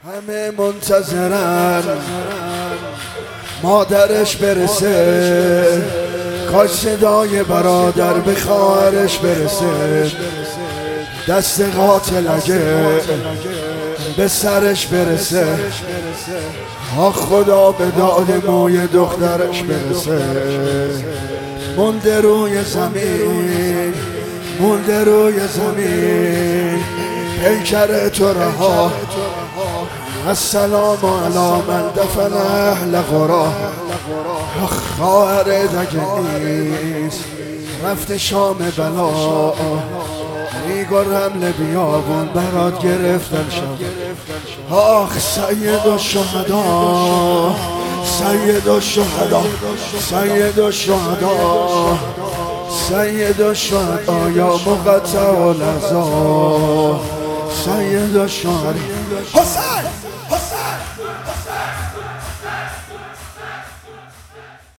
همه منتظرن مادرش برسه، کاش صدای برادر به خواهرش برسه، دست قاتل اگه به سرش برسه، آخ خدا به داد موی دخترش برسه. مونده روی زمین، مونده روی زمین، پیکر تو رها، السلام علی من دفن اهل قرا. خواهرت اگه نیست رفته شام بلا، ریگ و رمل بیابون برات گرفتن شد. آخ سید الشهدا، سید الشهدا، سید الشهدا، سید الشهدا یا مقطع العزا، سید الشهدا حسین.